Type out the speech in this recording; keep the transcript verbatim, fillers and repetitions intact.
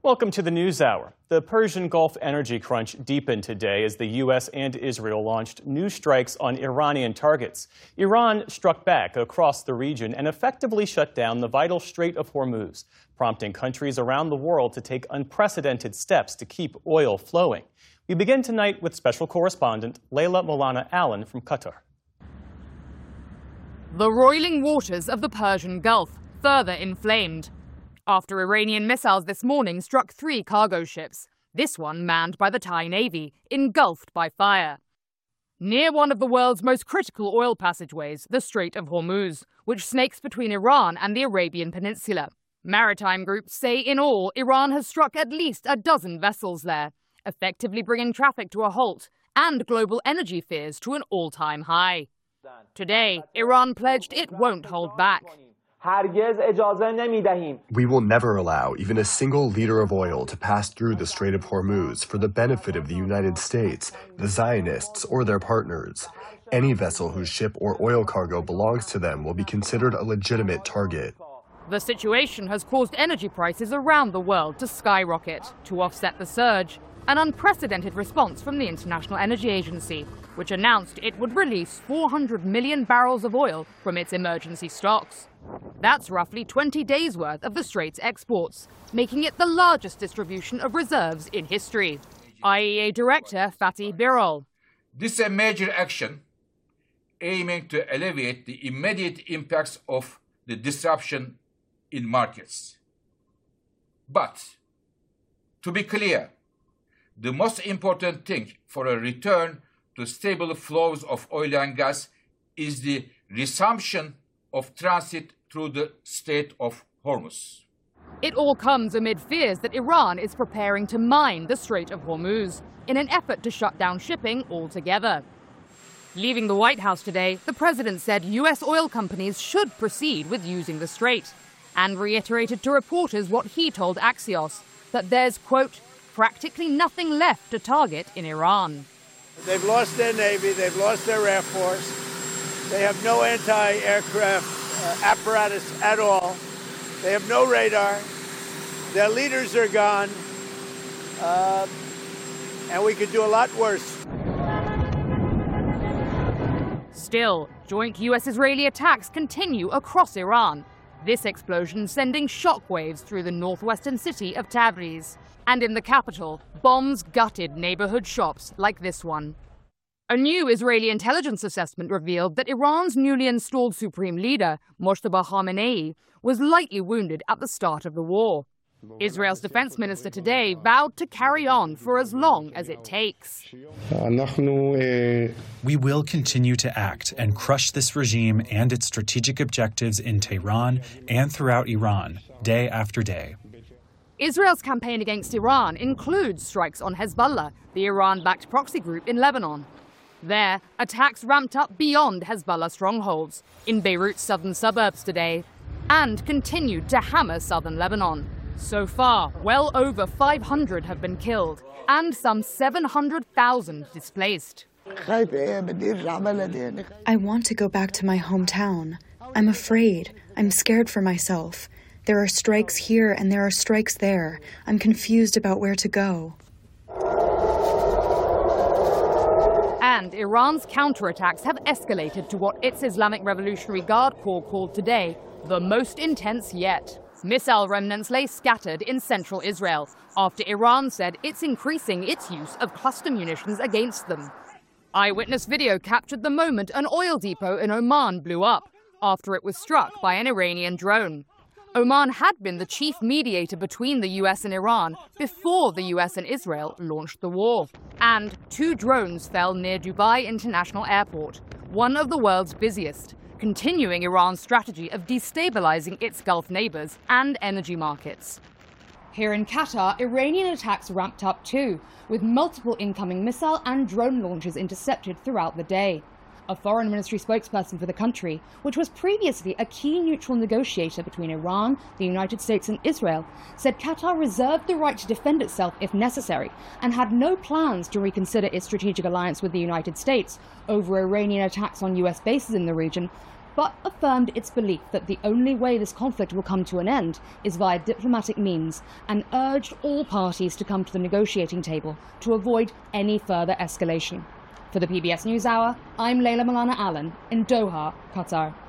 Welcome to the NewsHour. The Persian Gulf energy crunch deepened today as the U S and Israel launched new strikes on Iranian targets. Iran struck back across the region and effectively shut down the vital Strait of Hormuz, prompting countries around the world to take unprecedented steps to keep oil flowing. We begin tonight with special correspondent Layla Molana Allen from Qatar. The roiling waters of the Persian Gulf further inflamed after Iranian missiles this morning struck three cargo ships, this one manned by the Thai Navy, engulfed by fire. Near one of the world's most critical oil passageways, the Strait of Hormuz, which snakes between Iran and the Arabian Peninsula. Maritime groups say in all, Iran has struck at least a dozen vessels there, effectively bringing traffic to a halt and global energy fears to an all-time high. Today, Iran pledged it won't hold back. We will never allow even a single liter of oil to pass through the Strait of Hormuz for the benefit of the United States, the Zionists, or their partners. Any vessel whose ship or oil cargo belongs to them will be considered a legitimate target. The situation has caused energy prices around the world to skyrocket. To offset the surge, an unprecedented response from the International Energy Agency, which announced it would release four hundred million barrels of oil from its emergency stocks. That's roughly twenty days' worth of the Strait's exports, making it the largest distribution of reserves in history. I E A Director Fatih Birol. This is a major action aiming to alleviate the immediate impacts of the disruption in markets. But, to be clear, the most important thing for a return to stable flows of oil and gas is the resumption of transit through the Strait of Hormuz. It all comes amid fears that Iran is preparing to mine the Strait of Hormuz in an effort to shut down shipping altogether. Leaving the White House today, the president said U S oil companies should proceed with using the strait and reiterated to reporters what he told Axios, that there's, quote, practically nothing left to target in Iran. They've lost their Navy, they've lost their Air Force, they have no anti-aircraft uh, apparatus at all, they have no radar, their leaders are gone, uh, and we could do a lot worse. Still, joint U S-Israeli attacks continue across Iran, this explosion sending shockwaves through the northwestern city of Tabriz. And in the capital, bombs gutted neighborhood shops like this one. A new Israeli intelligence assessment revealed that Iran's newly installed supreme leader, Mojtaba Khamenei, was lightly wounded at the start of the war. Israel's defense minister today vowed to carry on for as long as it takes. We will continue to act and crush this regime and its strategic objectives in Tehran and throughout Iran, day after day. Israel's campaign against Iran includes strikes on Hezbollah, the Iran-backed proxy group in Lebanon. There, attacks ramped up beyond Hezbollah strongholds in Beirut's southern suburbs today and continued to hammer southern Lebanon. So far, well over five hundred have been killed and some seven hundred thousand displaced. I want to go back to my hometown. I'm afraid. I'm scared for myself. There are strikes here and there are strikes there. I'm confused about where to go. And Iran's counterattacks have escalated to what its Islamic Revolutionary Guard Corps called today the most intense yet. Missile remnants lay scattered in central Israel after Iran said it's increasing its use of cluster munitions against them. Eyewitness video captured the moment an oil depot in Oman blew up after it was struck by an Iranian drone. Oman had been the chief mediator between the U S and Iran before the U S and Israel launched the war. And two drones fell near Dubai International Airport, one of the world's busiest, continuing Iran's strategy of destabilizing its Gulf neighbors and energy markets. Here in Qatar, Iranian attacks ramped up too, with multiple incoming missile and drone launches intercepted throughout the day. A foreign ministry spokesperson for the country, which was previously a key neutral negotiator between Iran, the United States and Israel, said Qatar reserved the right to defend itself if necessary and had no plans to reconsider its strategic alliance with the United States over Iranian attacks on U S bases in the region, but affirmed its belief that the only way this conflict will come to an end is via diplomatic means, and urged all parties to come to the negotiating table to avoid any further escalation. For the P B S NewsHour, I'm Layla Milana Allen in Doha, Qatar.